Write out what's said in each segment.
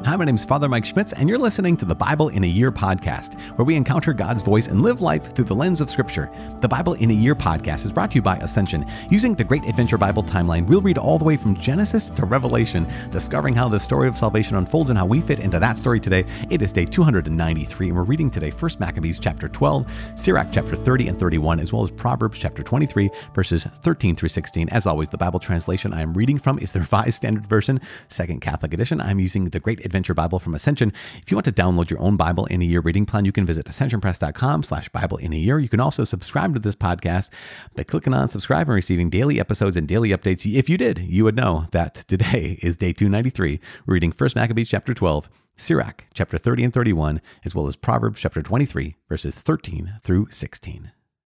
Hi, my name is Father Mike Schmitz, and you're listening to the Bible in a Year podcast, where we encounter God's voice and live life through the lens of Scripture. The Bible in a Year podcast is brought to you by Ascension. Using the Great Adventure Bible timeline, we'll read all the way from Genesis to Revelation, discovering how the story of salvation unfolds and how we fit into that story today. It is day 293, and we're reading today 1 Maccabees chapter 12, Sirach chapter 30 and 31, as well as Proverbs chapter 23, verses 13 through 16. As always, the Bible translation I am reading from is the Revised Standard Version, Second Catholic Edition. I'm using the Great Adventure Bible from Ascension. If you want to download your own Bible in a Year reading plan, you can visit ascensionpress.com/Bible in a Year. You can also subscribe to this podcast by clicking on subscribe and receiving daily episodes and daily updates. If you did, you would know that today is day 293. We're reading 1 Maccabees chapter 12, Sirach chapter 30 and 31, as well as Proverbs chapter 23, verses 13 through 16.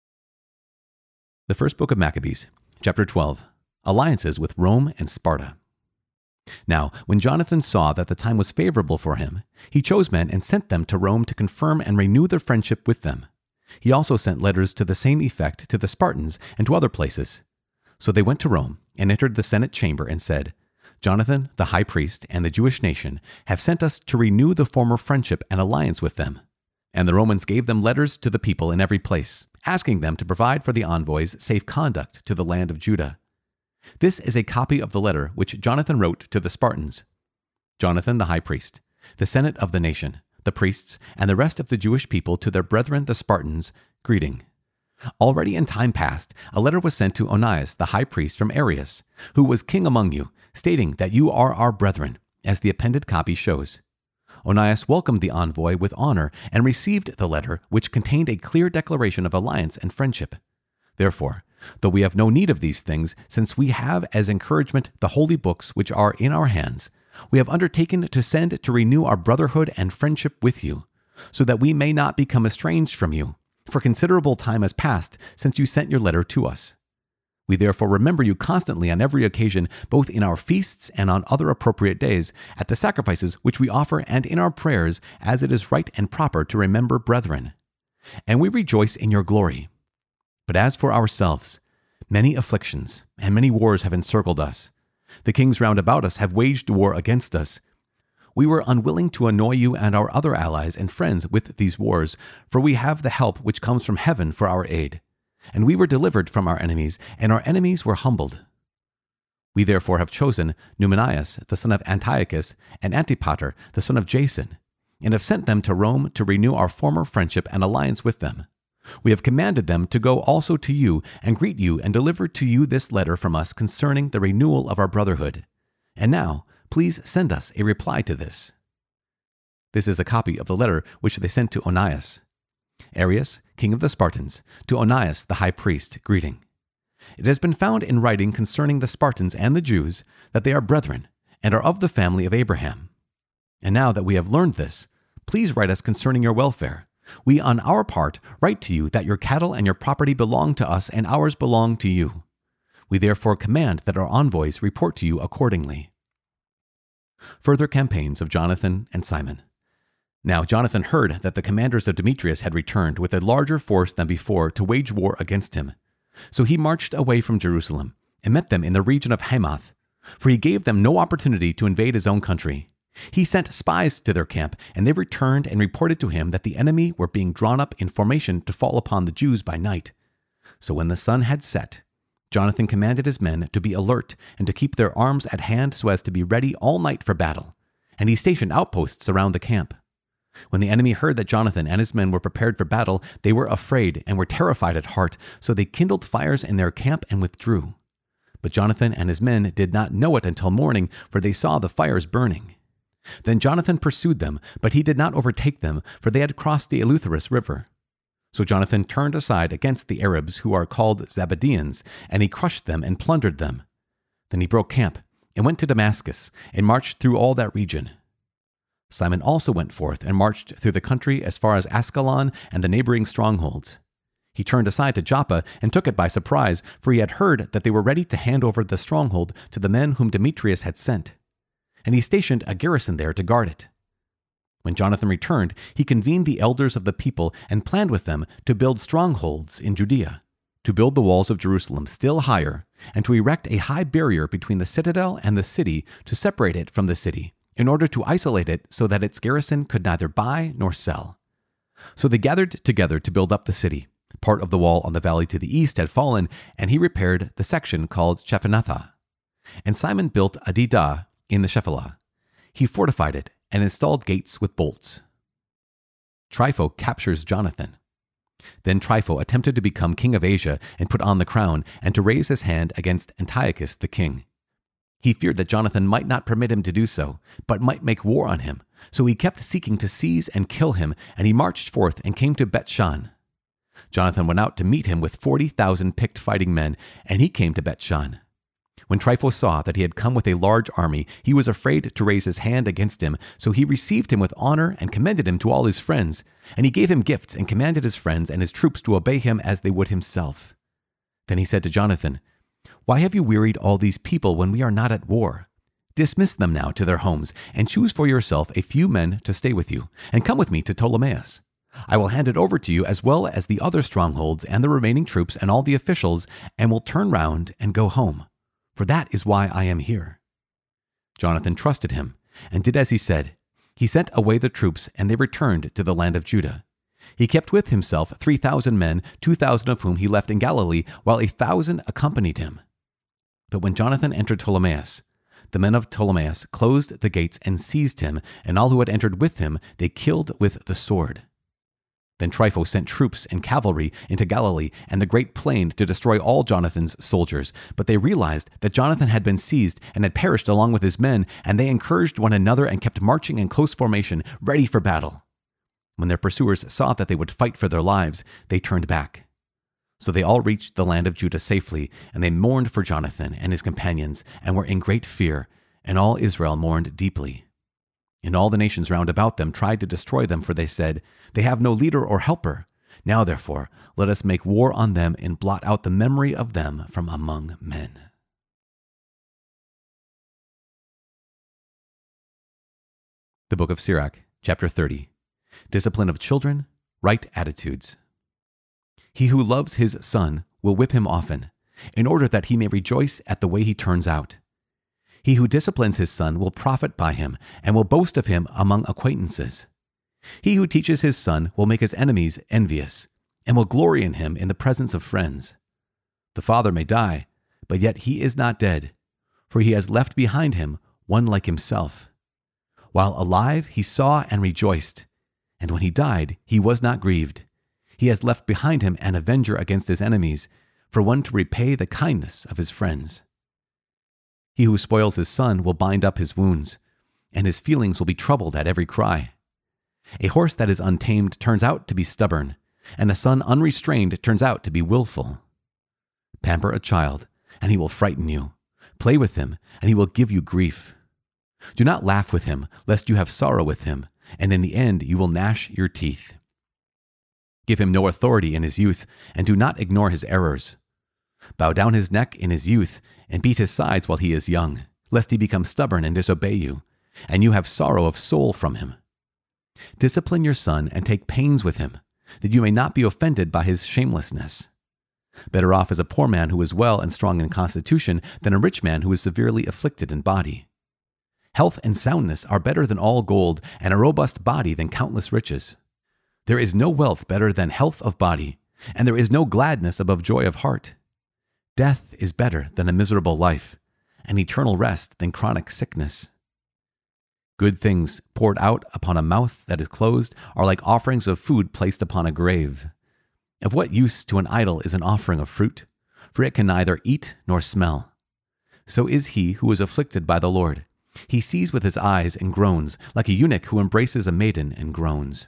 The first book of Maccabees, chapter 12, Alliances with Rome and Sparta. Now, when Jonathan saw that the time was favorable for him, he chose men and sent them to Rome to confirm and renew their friendship with them. He also sent letters to the same effect to the Spartans and to other places. So they went to Rome and entered the Senate chamber and said, Jonathan, the high priest, and the Jewish nation have sent us to renew the former friendship and alliance with them. And the Romans gave them letters to the people in every place, asking them to provide for the envoys safe conduct to the land of Judah. This is a copy of the letter which Jonathan wrote to the Spartans. Jonathan the high priest, the senate of the nation, the priests, and the rest of the Jewish people to their brethren the Spartans, greeting. Already in time past, a letter was sent to Onias the high priest from Arius, who was king among you, stating that you are our brethren, as the appended copy shows. Onias welcomed the envoy with honor and received the letter, which contained a clear declaration of alliance and friendship. Therefore, though we have no need of these things, since we have as encouragement the holy books which are in our hands, we have undertaken to send to renew our brotherhood and friendship with you, so that we may not become estranged from you, for considerable time has passed since you sent your letter to us. We therefore remember you constantly on every occasion, both in our feasts and on other appropriate days, at the sacrifices which we offer and in our prayers, as it is right and proper to remember brethren. And we rejoice in your glory. But as for ourselves, many afflictions and many wars have encircled us. The kings round about us have waged war against us. We were unwilling to annoy you and our other allies and friends with these wars, for we have the help which comes from heaven for our aid. And we were delivered from our enemies, and our enemies were humbled. We therefore have chosen Numenias, the son of Antiochus, and Antipater, the son of Jason, and have sent them to Rome to renew our former friendship and alliance with them. We have commanded them to go also to you and greet you and deliver to you this letter from us concerning the renewal of our brotherhood. And now, please send us a reply to this. This is a copy of the letter which they sent to Onias. Arius, king of the Spartans, to Onias the high priest, greeting. It has been found in writing concerning the Spartans and the Jews that they are brethren and are of the family of Abraham. And now that we have learned this, please write us concerning your welfare. We, on our part, write to you that your cattle and your property belong to us and ours belong to you. We therefore command that our envoys report to you accordingly. Further campaigns of Jonathan and Simon. Now Jonathan heard that the commanders of Demetrius had returned with a larger force than before to wage war against him. So he marched away from Jerusalem and met them in the region of Hamath, for he gave them no opportunity to invade his own country. He sent spies to their camp, and they returned and reported to him that the enemy were being drawn up in formation to fall upon the Jews by night. So when the sun had set, Jonathan commanded his men to be alert and to keep their arms at hand so as to be ready all night for battle, and he stationed outposts around the camp. When the enemy heard that Jonathan and his men were prepared for battle, they were afraid and were terrified at heart, so they kindled fires in their camp and withdrew. But Jonathan and his men did not know it until morning, for they saw the fires burning. Then Jonathan pursued them, but he did not overtake them, for they had crossed the Eleutherus river. So Jonathan turned aside against the Arabs, who are called Zabadeans, and he crushed them and plundered them. Then he broke camp and went to Damascus, and marched through all that region. Simon also went forth and marched through the country as far as Ascalon and the neighboring strongholds. He turned aside to Joppa and took it by surprise, for he had heard that they were ready to hand over the stronghold to the men whom Demetrius had sent. And he stationed a garrison there to guard it. When Jonathan returned, he convened the elders of the people and planned with them to build strongholds in Judea, to build the walls of Jerusalem still higher, and to erect a high barrier between the citadel and the city to separate it from the city, in order to isolate it so that its garrison could neither buy nor sell. So they gathered together to build up the city. Part of the wall on the valley to the east had fallen, and he repaired the section called Shephanatha. And Simon built Adidah in the Shephelah. He fortified it and installed gates with bolts. Trypho captures Jonathan. Then Trypho attempted to become king of Asia and put on the crown and to raise his hand against Antiochus the king. He feared that Jonathan might not permit him to do so, but might make war on him. So he kept seeking to seize and kill him, and he marched forth and came to Bethshan. Jonathan went out to meet him with 40,000 picked fighting men, and he came to Bethshan. When Trypho saw that he had come with a large army, he was afraid to raise his hand against him, so he received him with honor and commended him to all his friends. And he gave him gifts and commanded his friends and his troops to obey him as they would himself. Then he said to Jonathan, "Why have you wearied all these people when we are not at war? Dismiss them now to their homes, and choose for yourself a few men to stay with you, and come with me to Ptolemais. I will hand it over to you as well as the other strongholds and the remaining troops and all the officials, and will turn round and go home. For that is why I am here." Jonathan trusted him, and did as he said. He sent away the troops, and they returned to the land of Judah. He kept with himself 3,000 men, 2,000 of whom he left in Galilee, while 1,000 accompanied him. But when Jonathan entered Ptolemais, the men of Ptolemais closed the gates and seized him, and all who had entered with him they killed with the sword. Then Trypho sent troops and cavalry into Galilee and the great plain to destroy all Jonathan's soldiers. But they realized that Jonathan had been seized and had perished along with his men, and they encouraged one another and kept marching in close formation, ready for battle. When their pursuers saw that they would fight for their lives, they turned back. So they all reached the land of Judah safely, and they mourned for Jonathan and his companions, and were in great fear, and all Israel mourned deeply. And all the nations round about them tried to destroy them, for they said, "They have no leader or helper. Now therefore, let us make war on them and blot out the memory of them from among men." The Book of Sirach, chapter 30. Discipline of children, right attitudes. He who loves his son will whip him often, in order that he may rejoice at the way he turns out. He who disciplines his son will profit by him, and will boast of him among acquaintances. He who teaches his son will make his enemies envious, and will glory in him in the presence of friends. The father may die, but yet he is not dead, for he has left behind him one like himself. While alive he saw and rejoiced, and when he died he was not grieved. He has left behind him an avenger against his enemies, for one to repay the kindness of his friends. He who spoils his son will bind up his wounds, and his feelings will be troubled at every cry. A horse that is untamed turns out to be stubborn, and a son unrestrained turns out to be willful. Pamper a child, and he will frighten you. Play with him, and he will give you grief. Do not laugh with him, lest you have sorrow with him, and in the end you will gnash your teeth. Give him no authority in his youth, and do not ignore his errors. Bow down his neck in his youth, and beat his sides while he is young, lest he become stubborn and disobey you, and you have sorrow of soul from him. Discipline your son and take pains with him, that you may not be offended by his shamelessness. Better off is a poor man who is well and strong in constitution than a rich man who is severely afflicted in body. Health and soundness are better than all gold, and a robust body than countless riches. There is no wealth better than health of body, and there is no gladness above joy of heart. Death is better than a miserable life, and eternal rest than chronic sickness. Good things poured out upon a mouth that is closed are like offerings of food placed upon a grave. Of what use to an idol is an offering of fruit? For it can neither eat nor smell. So is he who is afflicted by the Lord. He sees with his eyes and groans, like a eunuch who embraces a maiden and groans.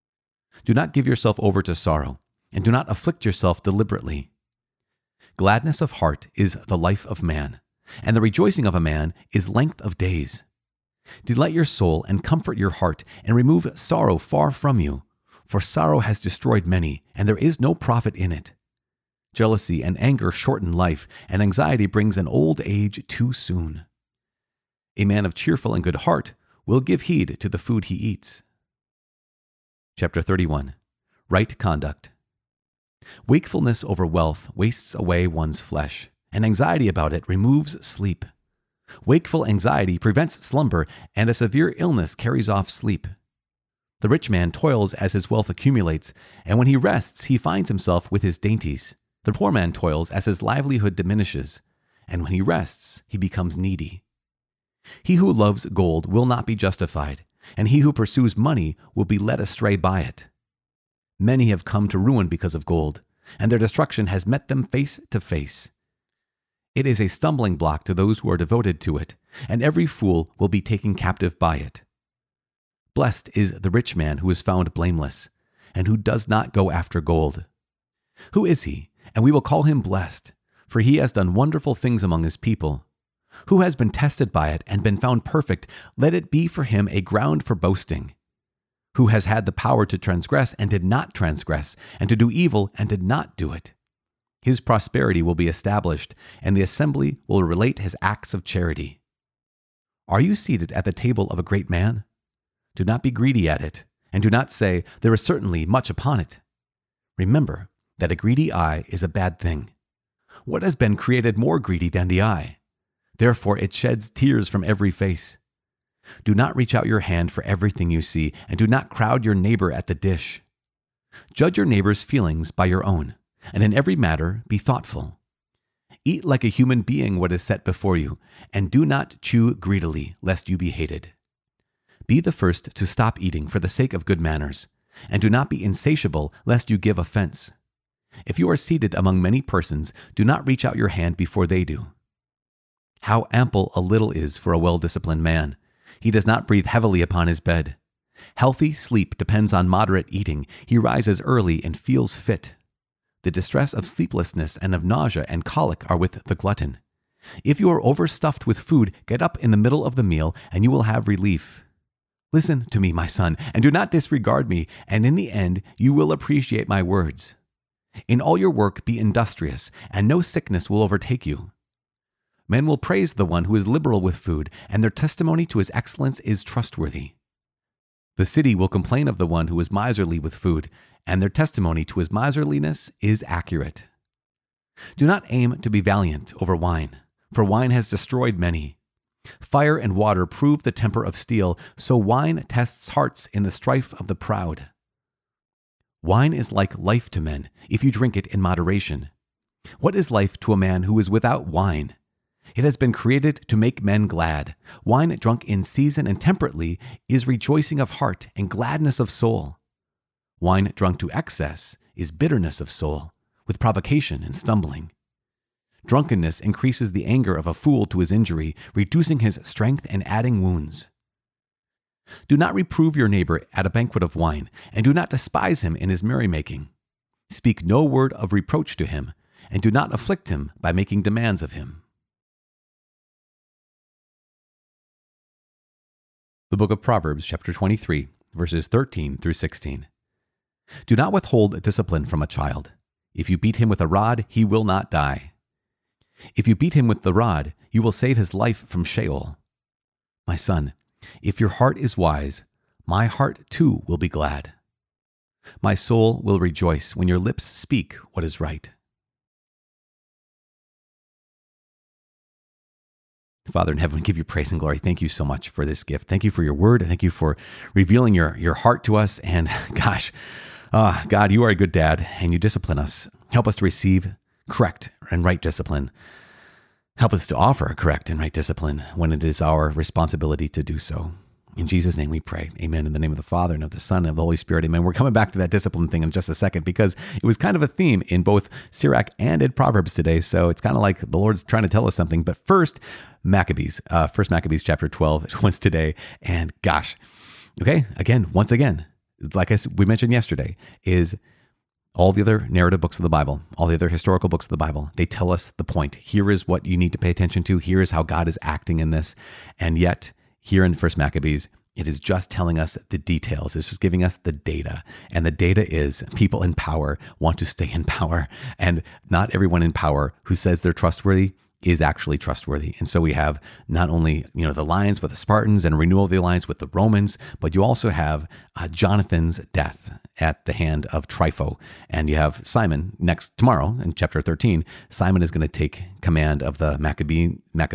Do not give yourself over to sorrow, and do not afflict yourself deliberately. Gladness of heart is the life of man, and the rejoicing of a man is length of days. Delight your soul and comfort your heart, and remove sorrow far from you, for sorrow has destroyed many, and there is no profit in it. Jealousy and anger shorten life, and anxiety brings an old age too soon. A man of cheerful and good heart will give heed to the food he eats. Chapter 31. Right conduct. Wakefulness over wealth wastes away one's flesh, and anxiety about it removes sleep. Wakeful anxiety prevents slumber, and a severe illness carries off sleep. The rich man toils as his wealth accumulates, and when he rests, he finds himself with his dainties. The poor man toils as his livelihood diminishes, and when he rests, he becomes needy. He who loves gold will not be justified, and he who pursues money will be led astray by it. Many have come to ruin because of gold, and their destruction has met them face to face. It is a stumbling block to those who are devoted to it, and every fool will be taken captive by it. Blessed is the rich man who is found blameless, and who does not go after gold. Who is he? And we will call him blessed, for he has done wonderful things among his people. Who has been tested by it and been found perfect, let it be for him a ground for boasting. Who has had the power to transgress and did not transgress, and to do evil and did not do it. His prosperity will be established, and the assembly will relate his acts of charity. Are you seated at the table of a great man? Do not be greedy at it, and do not say, there is certainly much upon it. Remember that a greedy eye is a bad thing. What has been created more greedy than the eye? Therefore it sheds tears from every face. Do not reach out your hand for everything you see, and do not crowd your neighbor at the dish. Judge your neighbor's feelings by your own, and in every matter be thoughtful. Eat like a human being what is set before you, and do not chew greedily, lest you be hated. Be the first to stop eating for the sake of good manners, and do not be insatiable, lest you give offense. If you are seated among many persons, do not reach out your hand before they do. How ample a little is for a well-disciplined man. He does not breathe heavily upon his bed. Healthy sleep depends on moderate eating. He rises early and feels fit. The distress of sleeplessness and of nausea and colic are with the glutton. If you are overstuffed with food, get up in the middle of the meal, and you will have relief. Listen to me, my son, and do not disregard me, and in the end you will appreciate my words. In all your work be industrious, and no sickness will overtake you. Men will praise the one who is liberal with food, and their testimony to his excellence is trustworthy. The city will complain of the one who is miserly with food, and their testimony to his miserliness is accurate. Do not aim to be valiant over wine, for wine has destroyed many. Fire and water prove the temper of steel, so wine tests hearts in the strife of the proud. Wine is like life to men, if you drink it in moderation. What is life to a man who is without wine? It has been created to make men glad. Wine drunk in season and temperately is rejoicing of heart and gladness of soul. Wine drunk to excess is bitterness of soul, with provocation and stumbling. Drunkenness increases the anger of a fool to his injury, reducing his strength and adding wounds. Do not reprove your neighbor at a banquet of wine, and do not despise him in his merrymaking. Speak no word of reproach to him, and do not afflict him by making demands of him. The book of Proverbs, chapter 23, verses 13 through 16. Do not withhold discipline from a child. If you beat him with a rod, he will not die. If you beat him with the rod, you will save his life from Sheol. My son, if your heart is wise, my heart too will be glad. My soul will rejoice when your lips speak what is right. Father in heaven, we give you praise and glory. Thank you so much for this gift. Thank you for your word. Thank you for revealing your heart to us. And gosh, God, you are a good dad, and you discipline us. Help us to receive correct and right discipline. Help us to offer correct and right discipline when it is our responsibility to do so. In Jesus' name we pray. Amen. In the name of the Father, and of the Son, and of the Holy Spirit. Amen. We're coming back to that discipline thing in just a second, because it was kind of a theme in both Sirach and in Proverbs today. So it's kind of like the Lord's trying to tell us something. But first, Maccabees. First Maccabees chapter 12 was today. And gosh, okay, once again, like we mentioned yesterday, is all the other narrative books of the Bible, all the other historical books of the Bible, they tell us the point. Here is what you need to pay attention to. Here is how God is acting in this. And yet, here in First Maccabees, it is just telling us the details. It's just giving us the data. And the data is people in power want to stay in power. And not everyone in power who says they're trustworthy is actually trustworthy. And so we have not only, the alliance with the Spartans and renewal of the alliance with the Romans, but you also have Jonathan's death at the hand of Trypho. And you have Simon tomorrow in chapter 13. Simon is going to take command of the Maccabees,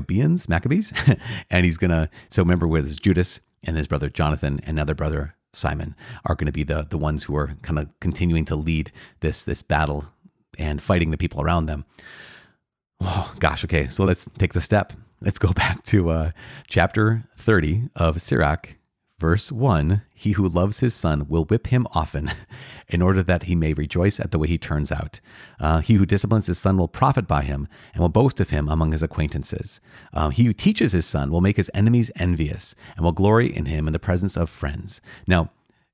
and he's going to, so remember where there's Judas and his brother Jonathan and another brother Simon are going to be the ones who are kind of continuing to lead this battle and fighting the people around them. Oh, gosh. Okay. So let's take the step. Let's go back to chapter 30 of Sirach, verse 1. He who loves his son will whip him often in order that he may rejoice at the way he turns out. He who disciplines his son will profit by him and will boast of him among his acquaintances. He who teaches his son will make his enemies envious and will glory in him in the presence of friends. Now,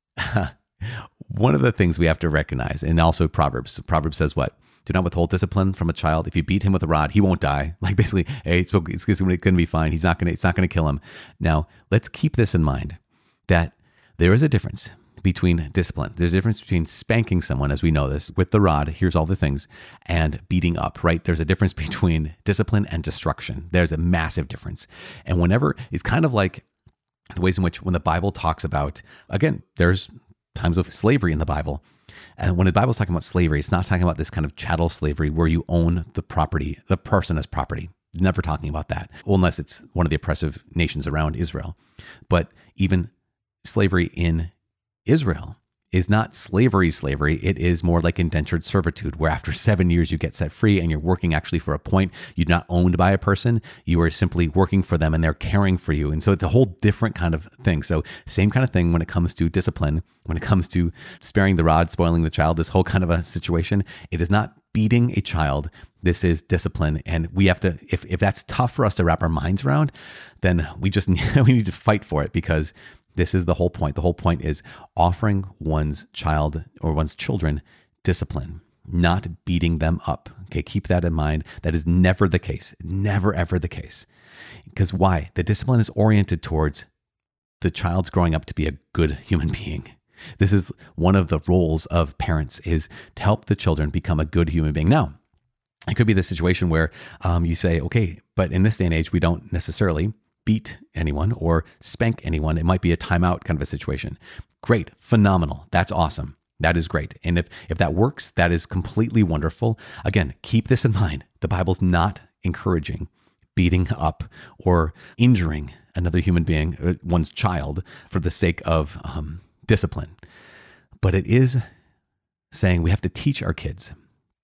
one of the things we have to recognize, and also Proverbs says what? Do not withhold discipline from a child. If you beat him with a rod, he won't die. Like basically, hey, it's going to be fine. It's not going to kill him. Now, let's keep this in mind, that there is a difference between discipline. There's a difference between spanking someone, as we know this, with the rod, here's all the things, and beating up, right? There's a difference between discipline and destruction. There's a massive difference. And whenever, it's kind of like the ways in which when the Bible talks about, again, there's times of slavery in the Bible. And when the Bible's talking about slavery, it's not talking about this kind of chattel slavery where you own the property, the person as property. Never talking about that. Well, unless it's one of the oppressive nations around Israel. But even slavery in Israel is not slavery. It is more like indentured servitude, where after 7 years you get set free and you're working actually for a point. You're not owned by a person. You are simply working for them and they're caring for you. And so it's a whole different kind of thing. So same kind of thing when it comes to discipline, when it comes to sparing the rod, spoiling the child, this whole kind of a situation. It is not beating a child. This is discipline. And we have to, if that's tough for us to wrap our minds around, then we need to fight for it, because this is the whole point. The whole point is offering one's child or one's children discipline, not beating them up. Okay, keep that in mind. That is never the case. Never, ever the case. Because why? The discipline is oriented towards the child's growing up to be a good human being. This is one of the roles of parents, is to help the children become a good human being. Now, it could be the situation where you say, okay, but in this day and age, we don't necessarily beat anyone or spank anyone. It might be a timeout kind of a situation. Great, phenomenal. That's awesome. That is great. And if that works, that is completely wonderful. Again, keep this in mind. The Bible's not encouraging beating up or injuring another human being, one's child, for the sake of discipline. But it is saying we have to teach our kids.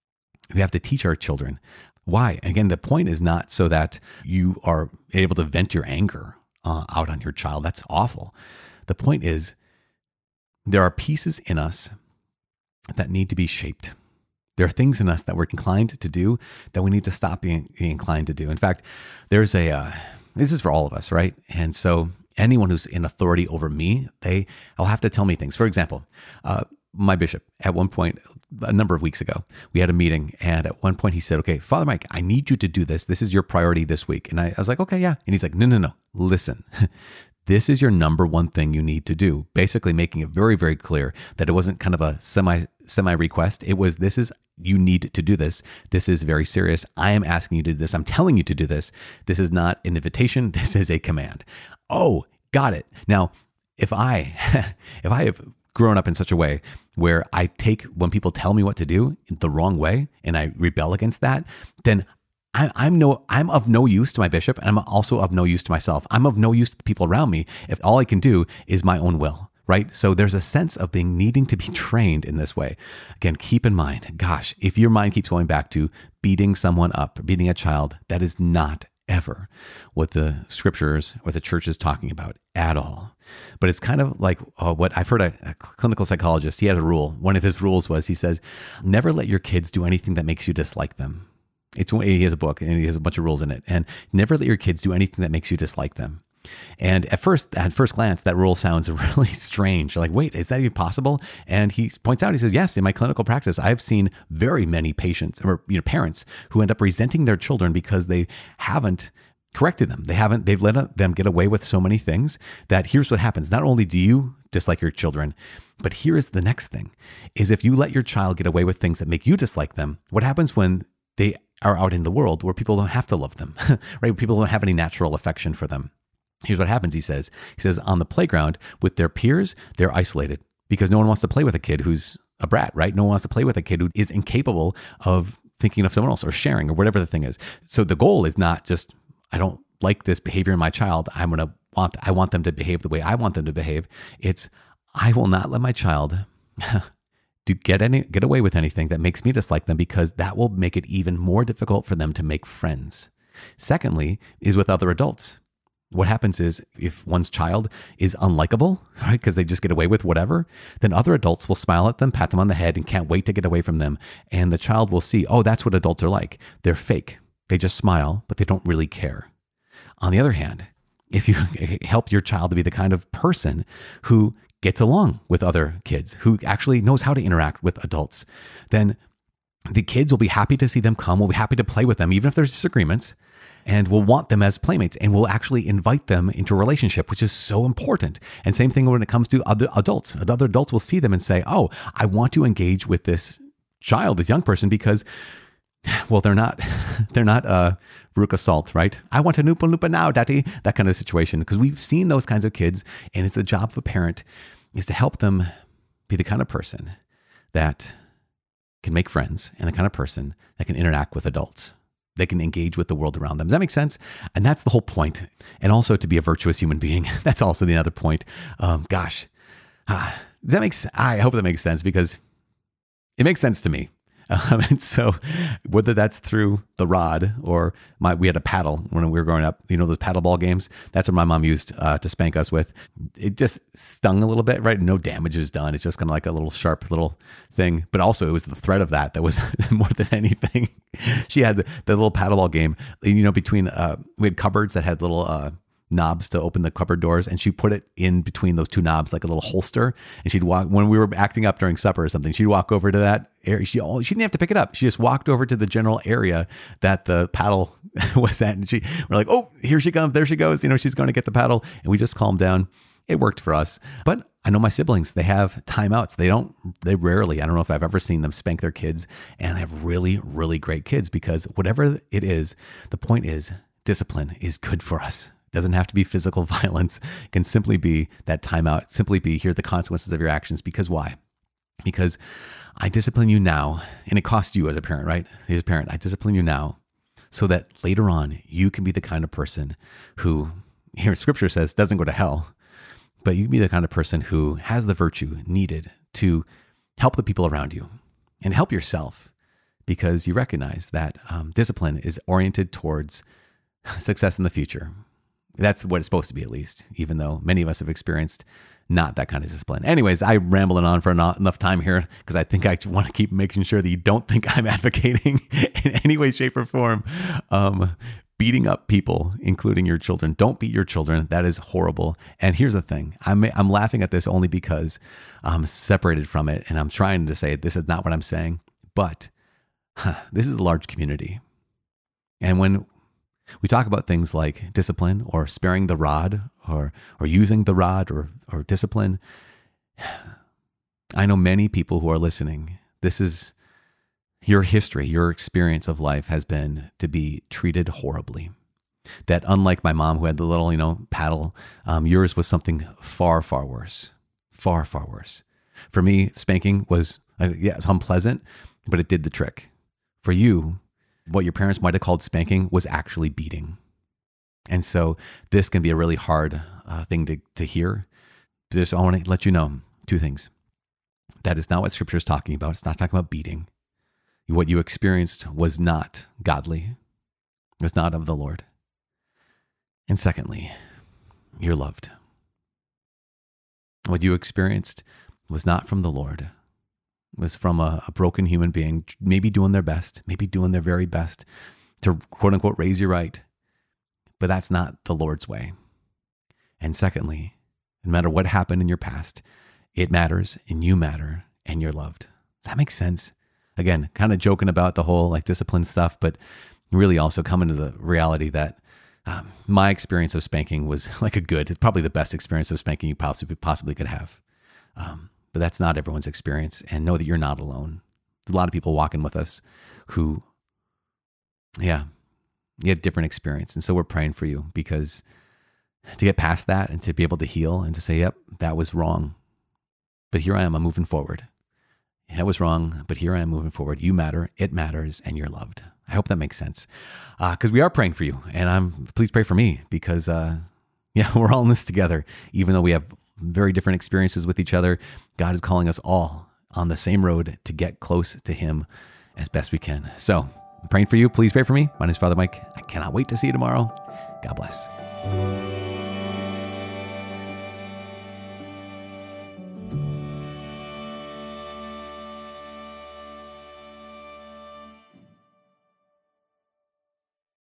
We have to teach our children. Why? Again, the point is not so that you are able to vent your anger out on your child. That's awful. The point is there are pieces in us that need to be shaped. There are things in us that we're inclined to do that we need to stop being inclined to do. In fact, there's this is for all of us, right? And so anyone who's in authority over me, they'll have to tell me things. For example, my bishop, at one point, a number of weeks ago, we had a meeting, and at one point he said, okay, Father Mike, I need you to do this. This is your priority this week. And I was like, okay, yeah. And he's like, no, listen, this is your number one thing you need to do. Basically making it very, very clear that it wasn't kind of a semi request. It was, you need to do this. This is very serious. I am asking you to do this. I'm telling you to do this. This is not an invitation. This is a command. Oh, got it. Now, if I have grown up in such a way where I take when people tell me what to do the wrong way and I rebel against that, then I'm of no use to my bishop, and I'm also of no use to myself. I'm of no use to the people around me if all I can do is my own will, right? So there's a sense of needing to be trained in this way. Again, keep in mind, gosh, if your mind keeps going back to beating someone up, beating a child, that is not ever what the scriptures or the church is talking about at all. But it's kind of like what I've heard a clinical psychologist, he had a rule. One of his rules was, he says, never let your kids do anything that makes you dislike them. He has a book and he has a bunch of rules in it. And never let your kids do anything that makes you dislike them. And at first glance, that rule sounds really strange. You're like, wait, is that even possible? And he points out, he says, yes, in my clinical practice, I've seen very many patients or parents who end up resenting their children because they haven't corrected them. They've let them get away with so many things that here's what happens. Not only do you dislike your children, but here is the next thing, is if you let your child get away with things that make you dislike them, what happens when they are out in the world where people don't have to love them, right? People don't have any natural affection for them. Here's what happens, he says. He says, on the playground with their peers, they're isolated because no one wants to play with a kid who's a brat, right? No one wants to play with a kid who is incapable of thinking of someone else or sharing or whatever the thing is. So the goal is not just, I don't like this behavior in my child. I want them to behave the way I want them to behave. It's, I will not let my child to get away with anything that makes me dislike them, because that will make it even more difficult for them to make friends. Secondly, is with other adults. What happens is if one's child is unlikable, right, because they just get away with whatever, then other adults will smile at them, pat them on the head, and can't wait to get away from them. And the child will see, oh, that's what adults are like. They're fake. They just smile, but they don't really care. On the other hand, if you help your child to be the kind of person who gets along with other kids, who actually knows how to interact with adults, then the kids will be happy to see them come, will be happy to play with them, even if there's disagreements, and will want them as playmates, and will actually invite them into a relationship, which is so important. And same thing when it comes to other adults. Other adults will see them and say, oh, I want to engage with this child, this young person, because, well, they're not Veruca Salt, right? I want a Noopa Loopa now, daddy. That kind of situation. Because we've seen those kinds of kids, and it's the job of a parent is to help them be the kind of person that can make friends and the kind of person that can interact with adults. They can engage with the world around them. Does that make sense? And that's the whole point. And also to be a virtuous human being. That's also the other point. Does that make sense? I hope that makes sense, because it makes sense to me. And so whether that's through the rod or we had a paddle when we were growing up, those paddle ball games, that's what my mom used to spank us with. It just stung a little bit, right? No damage is done. It's just kind of like a little sharp little thing. But also it was the threat of that was more than anything. She had the little paddle ball game, between, we had cupboards that had little, knobs to open the cupboard doors, and she put it in between those two knobs like a little holster, and she'd walk when we were acting up during supper or something, she'd walk over to that area. She didn't have to pick it up. She just walked over to the general area that the paddle was at, and we're like, oh, here she comes, there she goes, she's going to get the paddle, and we just calmed down. It worked for us. But I know my siblings, they have timeouts. They rarely, I don't know if I've ever seen them spank their kids, and they have really, really great kids, because whatever it is, the point is discipline is good for us. It doesn't have to be physical violence. It can simply be that timeout, simply be, here's the consequences of your actions. Because why? Because I discipline you now, and it costs you as a parent, right? As a parent, I discipline you now so that later on you can be the kind of person who, here Scripture says, doesn't go to hell, but you can be the kind of person who has the virtue needed to help the people around you and help yourself, because you recognize that discipline is oriented towards success in the future. That's what it's supposed to be, at least, even though many of us have experienced not that kind of discipline. Anyways, I'm rambling on for not enough time here, because I think I want to keep making sure that you don't think I'm advocating in any way, shape, or form beating up people, including your children. Don't beat your children. That is horrible. And here's the thing. I'm laughing at this only because I'm separated from it, and I'm trying to say this is not what I'm saying. But this is a large community. And when we talk about things like discipline or sparing the rod or using the rod or discipline, I know many people who are listening. This is your history, your experience of life has been to be treated horribly. That unlike my mom who had the little, paddle, yours was something far, far worse. Far, far worse. For me, spanking was, it's unpleasant, but it did the trick. For you, what your parents might have called spanking was actually beating. And so this can be a really hard thing to hear. Just I want to let you know two things. That is not what Scripture is talking about. It's not talking about beating. What you experienced was not godly. It was not of the Lord. And secondly, you're loved. What you experienced was not from the Lord. Was from a broken human being, maybe doing their best, maybe doing their very best to quote unquote raise you right. But that's not the Lord's way. And secondly, no matter what happened in your past, it matters and you matter and you're loved. Does that make sense? Again, kind of joking about the whole discipline stuff, but really also coming to the reality that my experience of spanking was it's probably the best experience of spanking you possibly could have. But that's not everyone's experience, and know that you're not alone. There's a lot of people walking with us who Yeah, you had a different experience. And so we're praying for you, because to get past that and to be able to heal and to say, yep, that was wrong, but here I am, I'm moving forward. That was wrong, but here I am moving forward. You matter, it matters, and you're loved. I hope that makes sense. Because we are praying for you, and please pray for me, because we're all in this together. Even though we have very different experiences with each other, God is calling us all on the same road to get close to Him as best we can. So I'm praying for you. Please pray for me. My name is Father Mike. I cannot wait to see you tomorrow. God bless.